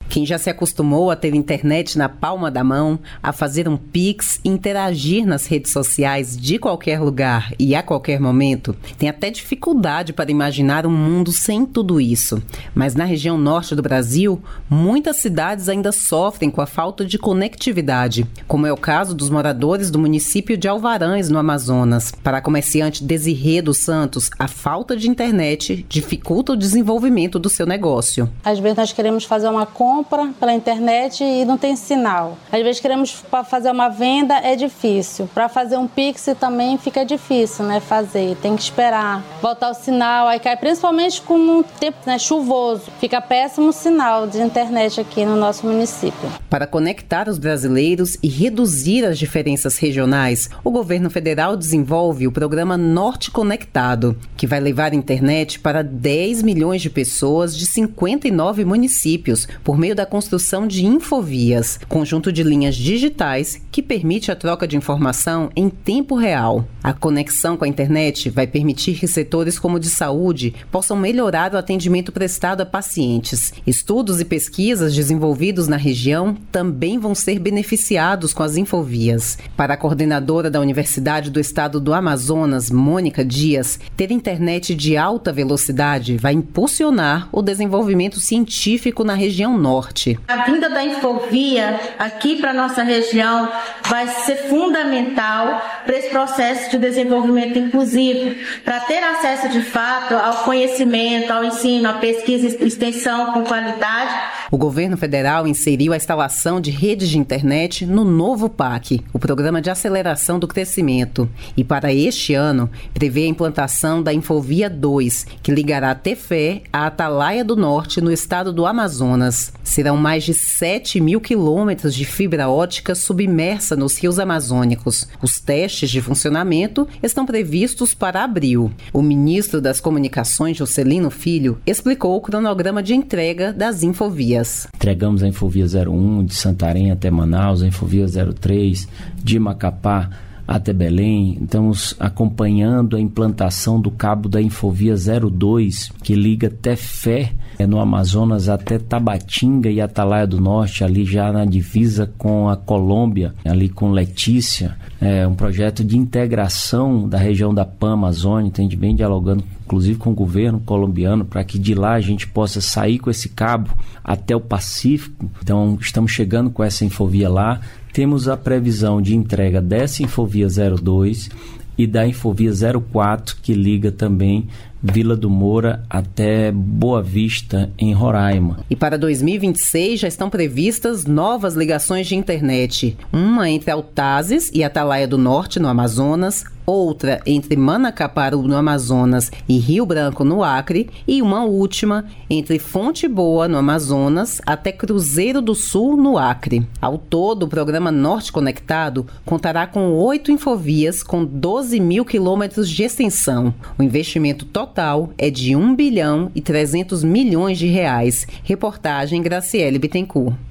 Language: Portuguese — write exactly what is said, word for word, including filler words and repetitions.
Quem já se acostumou a ter internet na palma da mão, a fazer um Pix e interagir nas redes sociais de qualquer lugar e a qualquer momento, tem até dificuldade para imaginar um mundo sem tudo isso. Mas na região norte do Brasil, muitas cidades ainda sofrem com a falta de conectividade, como é o caso dos moradores do município de Alvarães, no Amazonas. Para a comerciante Desirê dos Santos, a falta de internet dificulta o desenvolvimento do seu negócio. Às vezes nós queremos fazer uma compra pela internet e não tem sinal. Às vezes queremos para fazer uma venda, é difícil. Para fazer um Pix também fica difícil, né, fazer. Tem que esperar voltar o sinal, aí cai principalmente com um tempo, né, chuvoso. Fica péssimo o sinal de internet aqui no nosso município. Para conectar os brasileiros e reduzir as diferenças regionais, o governo federal desenvolve o programa Norte Conectado, que vai levar a internet para dez milhões de pessoas de cinquenta e nove municípios, por meio da construção de infovias, conjunto de linhas digitais que permite a troca de informação em tempo real. A conexão com a internet vai permitir que setores como o de saúde possam melhorar o atendimento prestado a pacientes. Estudos e pesquisas desenvolvidos na região também vão ser beneficiados com as infovias. Para a coordenadora da Universidade do Estado do Amazonas, Mônica Dias, ter internet de alta velocidade vai impulsionar o desenvolvimento científico na região norte. A vinda da Infovia aqui para a nossa região vai ser fundamental para esse processo de desenvolvimento inclusivo, para ter acesso de fato ao conhecimento, ao ensino, à pesquisa e extensão com qualidade. O governo federal inseriu a instalação de redes de internet no novo P A C, o Programa de Aceleração do Crescimento. E para este ano, prevê a implantação da Infovia dois, que ligará Tefé à Atalaia do Norte, no estado do Amazonas. Serão mais de sete mil quilômetros de fibra ótica submersa nos rios amazônicos. Os testes de funcionamento estão previstos para abril. O ministro das Comunicações, Juscelino Filho, explicou o cronograma de entrega das infovias. Entregamos a Infovia zero um de Santarém até Manaus, a Infovia zero três de Macapá até Belém. Estamos acompanhando a implantação do cabo da Infovia zero dois, que liga Tefé, no Amazonas, até Tabatinga e Atalaia do Norte, ali já na divisa com a Colômbia, ali com Letícia. É um projeto de integração da região da Pan-Amazônia. A gente vem dialogando inclusive com o governo colombiano, para que de lá a gente possa sair com esse cabo até o Pacífico. Então estamos chegando com essa Infovia lá. Temos a previsão de entrega dessa Infovia zero dois e da Infovia zero quatro, que liga também Vila do Moura até Boa Vista, em Roraima. E para dois mil e vinte e seis já estão previstas novas ligações de internet. Uma entre Altazes e Atalaia do Norte, no Amazonas, outra entre Manacaparu, no Amazonas, e Rio Branco, no Acre, e uma última entre Fonte Boa, no Amazonas, até Cruzeiro do Sul, no Acre. Ao todo, o programa Norte Conectado contará com oito infovias com doze mil quilômetros de extensão. O investimento total é de um bilhão e trezentos milhões de reais. Reportagem Graciele Bittencourt.